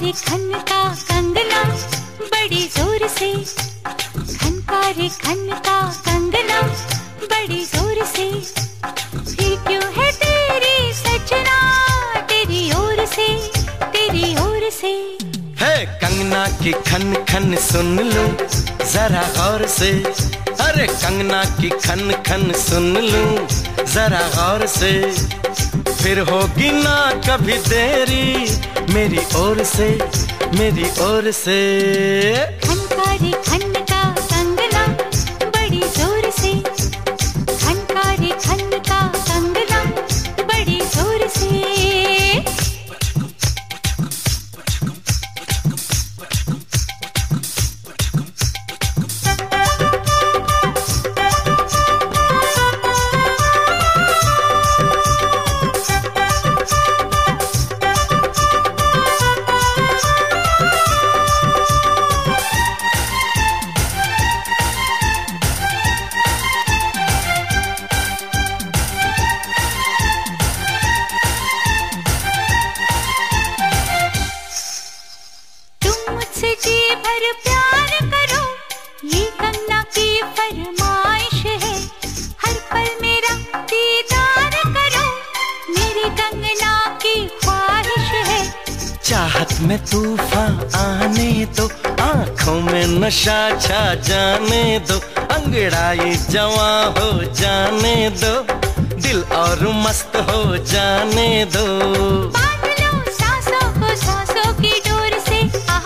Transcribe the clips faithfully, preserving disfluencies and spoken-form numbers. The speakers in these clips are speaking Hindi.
रे खन का कंगना बड़ी जोर से, खनका रे खन का कंगना बड़ी जोर से, फिर क्यों है तेरी सजना तेरी ओर से, तेरी ओर से। है कंगना की खन खन सुन लूं जरा गौर से, अरे कंगना की खन खन सुन लूं जरा गौर से, फिर होगी ना कभी देरी मेरी ओर से, मेरी ओर से। खनका रे खन का कंगना बड़ी जोर से, खनका रे खन का कंगना बड़ी जोर से। जी भर प्यार करो ये कंगना की फरमाइश है, हर पल मेरा दीदार करो मेरी कंगना की ख्वाहिश है। चाहत में तूफान आने दो, आंखों में नशा छा जाने दो, अंगड़ाई जवां हो जाने दो, दिल और मस्त हो जाने दो। बांध लो सांसों को सांसों की डोर से, आहा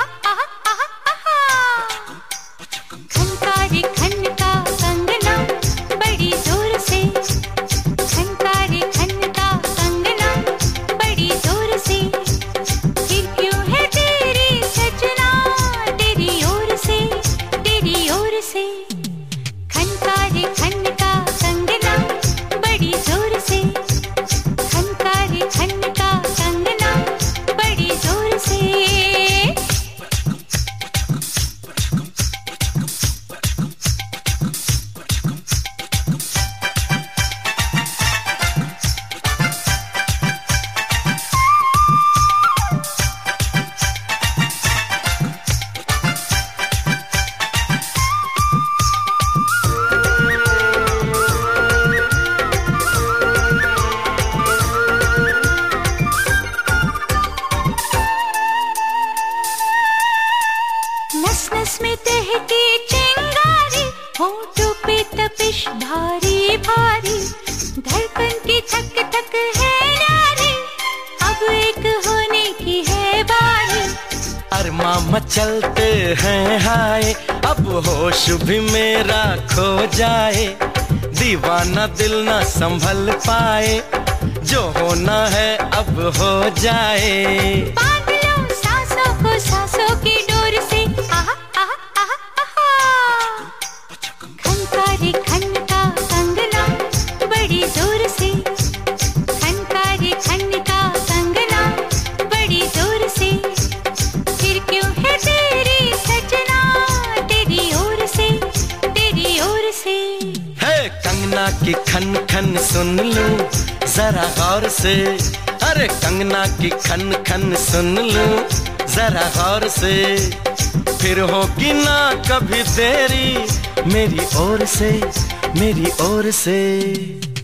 नस में तहती चिंगारी, होठों पे तपिश भारी भारी, धड़कन की धक धक है नारी, अब एक होने की है बारी। अरमां मचलते हैं हाय, अब होश भी मेरा खो जाए, दीवाना दिल ना संभल पाए, जो होना है अब हो जाए। बांध लो सांसों को सांसों की डोर से, आहा आहा आहा आहा। खनका रे खन का कंगना बड़ी जोर से, खनका रे खन का कंगना बड़ी जोर से, फिर क्यों है तेरी सजना तेरी ओर से, तेरी ओर से। है कंगना की खन खन सुन लूं जरा गौर से, अरे कंगना की खन खन सुन लूं जरा गौर से, फिर होगी ना कभी देरी मेरी ओर से, मेरी ओर से।